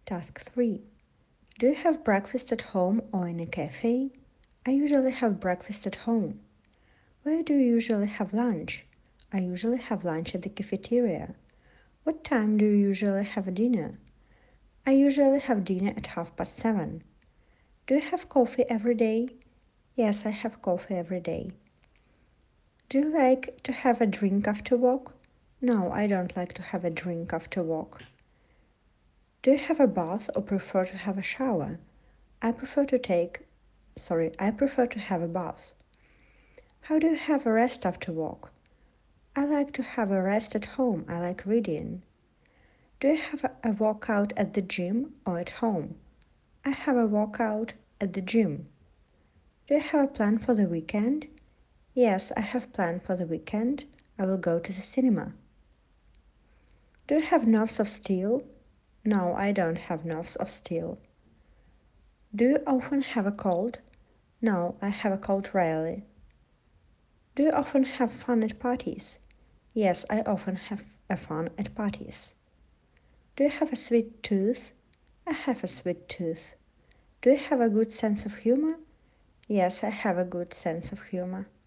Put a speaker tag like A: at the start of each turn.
A: Task 3. Do you have breakfast at home or in a cafe? I usually have breakfast at home. Where do you usually have lunch? I usually have lunch at the cafeteria. What time do you usually have dinner? I usually have dinner at 7:30. Do you have coffee every day? Yes, I have coffee every day. Do you like to have a drink after work? No, I don't like to have a drink after work. Do you have a bath or prefer to have a shower? I prefer to have a bath. How do you have a rest after work? I like to have a rest at home. I like reading. Do you have a workout at the gym or at home? I have a workout at the gym. Do you have a plan for the weekend? Yes, I have planned for the weekend. I will go to the cinema. Do you have nerves of steel? No, I don't have nerves of steel. Do you often have a cold? No, I have a cold rarely. Do you often have fun at parties? Yes, I often have a fun at parties. Do you have a sweet tooth? I have a sweet tooth. Do you have a good sense of humor? Yes, I have a good sense of humor.